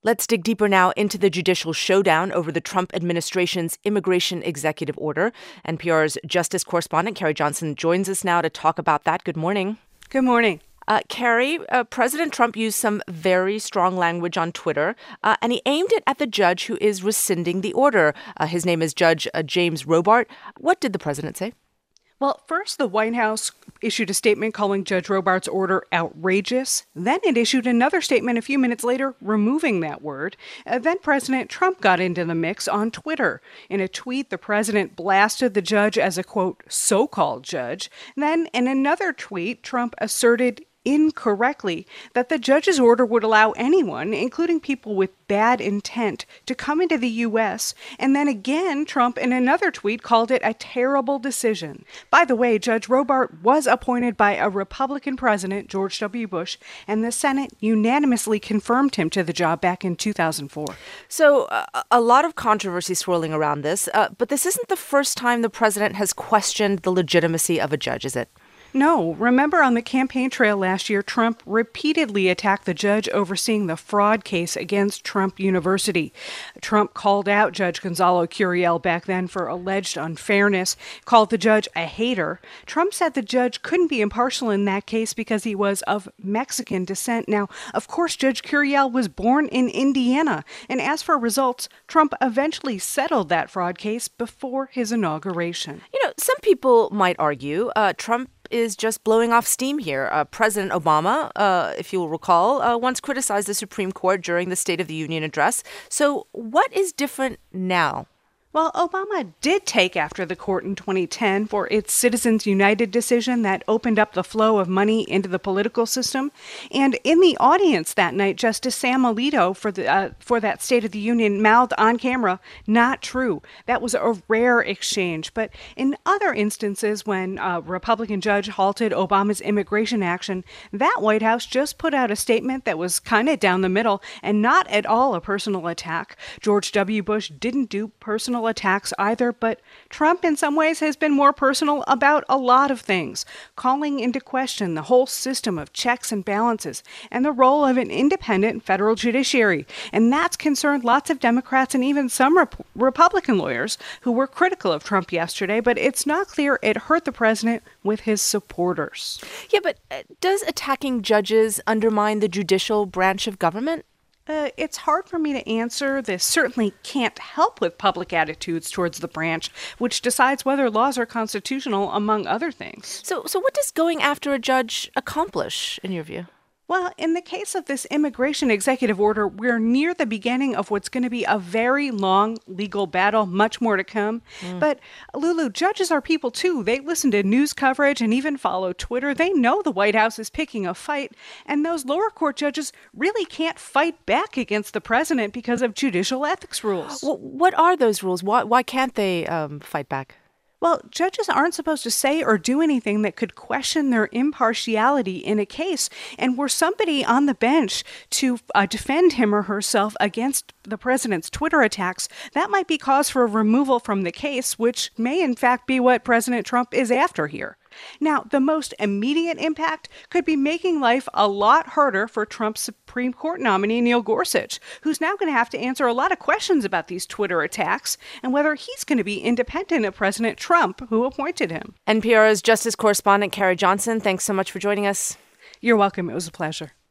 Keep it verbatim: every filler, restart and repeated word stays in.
Let's dig deeper now into the judicial showdown over the Trump administration's immigration executive order. N P R's justice correspondent Carrie Johnson joins us now to talk about that. Good morning. Good morning. Uh, Carrie, uh, President Trump used some very strong language on Twitter, uh, and he aimed it at the judge who is rescinding the order. Uh, his name is Judge uh, James Robart. What did the president say? Well, first, the White House issued a statement calling Judge Robart's order outrageous. Then it issued another statement a few minutes later, removing that word. Uh, then President Trump got into the mix on Twitter. In a tweet, the president blasted the judge as a, quote, so-called judge. Then in another tweet, Trump asserted incorrectly that the judge's order would allow anyone, including people with bad intent, to come into the U S. And then again, Trump in another tweet called it a terrible decision. By the way, Judge Robart was appointed by a Republican president, George W. Bush, and the Senate unanimously confirmed him to the job back in two thousand four. So uh, a lot of controversy swirling around this, uh, but this isn't the first time the president has questioned the legitimacy of a judge, is it? No. Remember on the campaign trail last year, Trump repeatedly attacked the judge overseeing the fraud case against Trump University. Trump called out Judge Gonzalo Curiel back then for alleged unfairness, called the judge a hater. Trump said the judge couldn't be impartial in that case because he was of Mexican descent. Now, of course, Judge Curiel was born in Indiana. And as for results, Trump eventually settled that fraud case before his inauguration. You know, some people might argue uh, Trump is just blowing off steam here. Uh, President Obama, uh, if you'll recall, uh, once criticized the Supreme Court during the State of the Union address. So what is different now? Well, Obama did take after the court in twenty ten for its Citizens United decision that opened up the flow of money into the political system. And in the audience that night, Justice Sam Alito for the uh, for that State of the Union mouthed on camera, "Not true." That was a rare exchange. But in other instances, when a Republican judge halted Obama's immigration action, that White House just put out a statement that was kind of down the middle and not at all a personal attack. George W. Bush didn't do personal attacks either, but Trump in some ways has been more personal about a lot of things, calling into question the whole system of checks and balances and the role of an independent federal judiciary. And that's concerned lots of Democrats and even some Rep- Republican lawyers who were critical of Trump yesterday, but it's not clear it hurt the president with his supporters. Yeah, but uh, does attacking judges undermine the judicial branch of government? Uh, it's hard for me to answer. This certainly can't help with public attitudes towards the branch, which decides whether laws are constitutional, among other things. So, so what does going after a judge accomplish, in your view? Well, in the case of this immigration executive order, we're near the beginning of what's going to be a very long legal battle, much more to come. Mm. But, Lulu, judges are people, too. They listen to news coverage and even follow Twitter. They know the White House is picking a fight, and those lower court judges really can't fight back against the president because of judicial ethics rules. Well, what are those rules? Why, why can't they um, fight back? Well, judges aren't supposed to say or do anything that could question their impartiality in a case. And were somebody on the bench to uh, defend him or herself against the president's Twitter attacks, that might be cause for removal from the case, which may in fact be what President Trump is after here. Now, the most immediate impact could be making life a lot harder for Trump's Supreme Court nominee, Neil Gorsuch, who's now going to have to answer a lot of questions about these Twitter attacks and whether he's going to be independent of President Trump, who appointed him. N P R's justice correspondent Carrie Johnson, thanks so much for joining us. You're welcome. It was a pleasure.